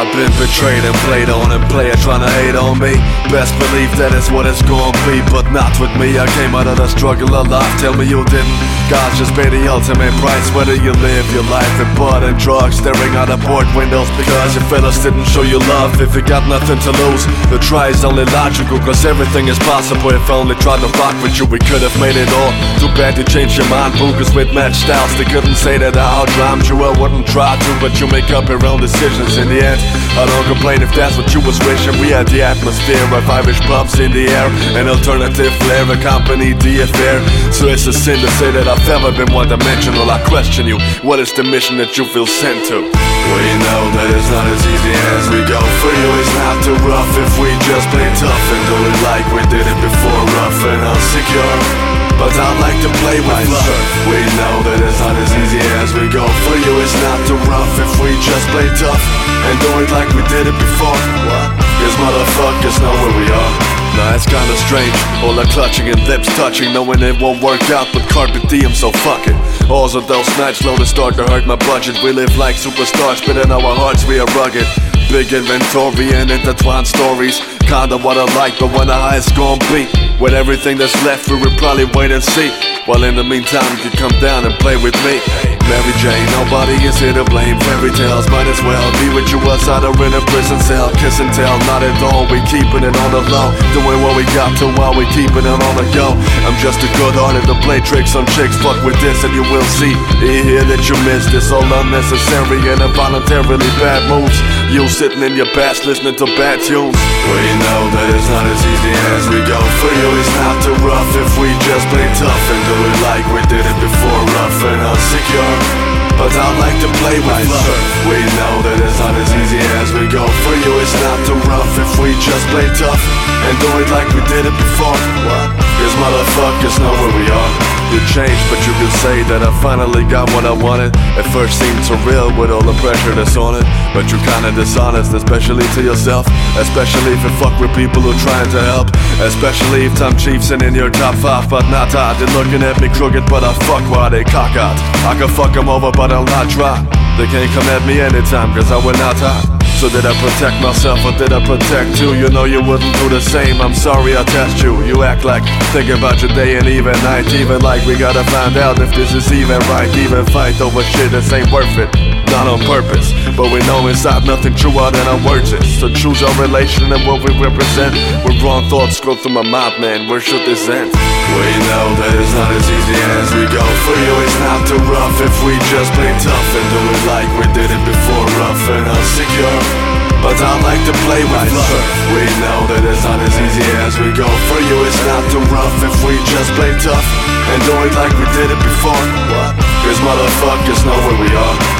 I've been betrayed and played on, and player trying to hate on me. Best believe that is what it's gonna be, but not with me. I came out of the struggle alive, tell me you didn't. God just paid the ultimate price, whether you live your life in blood and drugs, staring out of port windows because your fellas didn't show you love. If you got nothing to lose, the try is only logical, cause everything is possible. If I only tried to rock with you, we could have made it all. Too bad you changed your mind, boogers with match styles. They couldn't say that I outdrowned you, I wouldn't try to, but you make up your own decisions in the end. I don't complain if that's what you was wishing. We had the atmosphere of Irish pubs in the air, an alternative flair accompanied the affair. So it's a sin to say that I've ever been one-dimensional. I question you, what is the mission that you feel sent to? We know that it's not as easy as we go. For you it's not too rough if we just play tough and do it like we did it before. Rough and insecure, but I like to play with love. We know that it's not as easy as we go. For you it's not too rough if we just play tough and do it like we did it before. Cause motherfuckers know where we are. Nah, it's kinda strange, all the clutching and lips touching, knowing it won't work out, but carpe diem, so fuck it. Also those nights slowly start to hurt my budget. We live like superstars, but in our hearts we are rugged. Big inventory and intertwined stories, kinda what I like, but when the highest gon' be, with everything that's left we will probably wait and see. While in the meantime you can come down and play with me. Mary Jane, nobody is here to blame. Fairy tales might as well be with you outside or in a prison cell. Kiss and tell, not at all, we keeping it on the low. Doing what we got to while we keeping it on the go. I'm just a good hearted to play tricks on chicks. Fuck with this and you will see. You hear that you missed this, all unnecessary and involuntarily bad moves. You sitting in your past listening to bad tunes. We know that it's not as easy as we go. For you it's not too rough if we just play tough and do it like we did it before. Rough and insecure, but I like to play with love. We know that it's not as easy as we go. For you it's not too rough if we just play tough and do it like we did it before. Cause motherfuckers know where we are. You changed, but you could say that I finally got what I wanted. At first seemed surreal with all the pressure that's on it, but you're kinda dishonest, especially to yourself. Especially if you fuck with people who are trying to help. Especially if time chiefs in your top 5, but not hot. They're looking at me crooked, but I fuck while they cock out. I can fuck them over, but I'll not try. They can't come at me anytime, cause I will not hide. So did I protect myself or did I protect you? You know you wouldn't do the same, I'm sorry I test you. You act like, think about your day and even night. Even like we gotta find out if this is even right. Even fight over shit that ain't worth it, not on purpose. But we know inside nothing truer than our words is. So choose our relation and what we represent. When wrong thoughts go through my mind, man, where should this end? We know that it's not as easy as we go. For you it's not too rough if we just play tough and do it like we did it before. Rough and insecure, but I like to play with love. We know that it's not as easy as we go. For you it's not too rough if we just play tough and do it like we did it before. Cause motherfuckers know where we are.